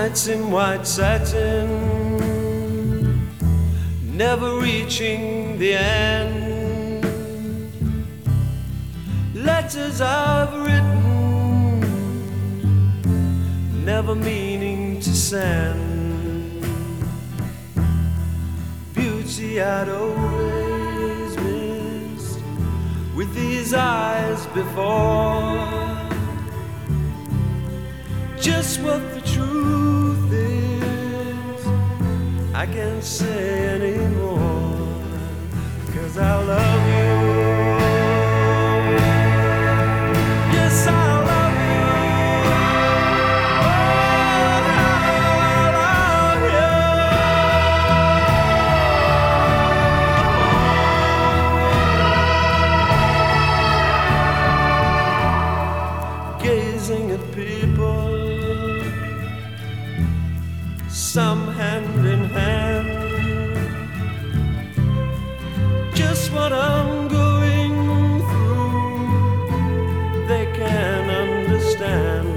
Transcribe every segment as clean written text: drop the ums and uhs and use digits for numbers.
Nights in white satin, never reaching the end. Letters I've written, never meaning to send. Beauty I'd always missed with these eyes before. Just what the truth is, I can't say anymore, 'cause I love you. Yes, I love you. Oh, I love you. Gazing at people, some hand in hand, just what I'm going through, they can understand.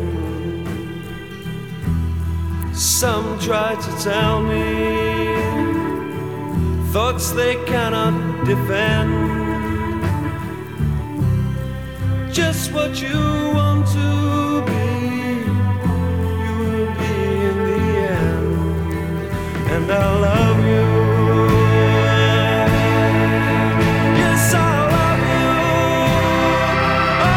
Some try to tell me thoughts they cannot defend. Just what you want to be, you will be in the end. And I love you. Yes, I love you. Oh,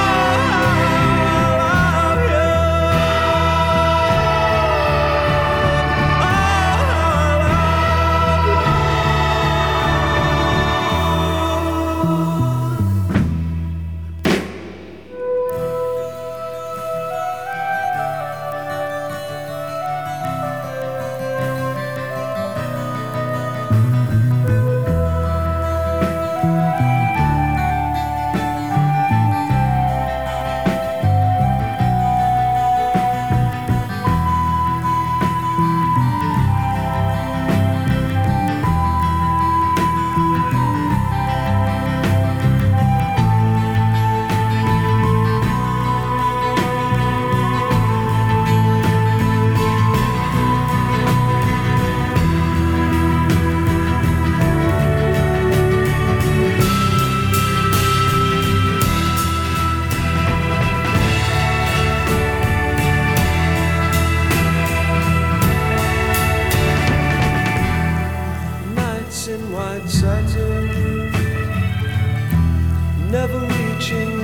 I love you. Oh, in white satin, never reaching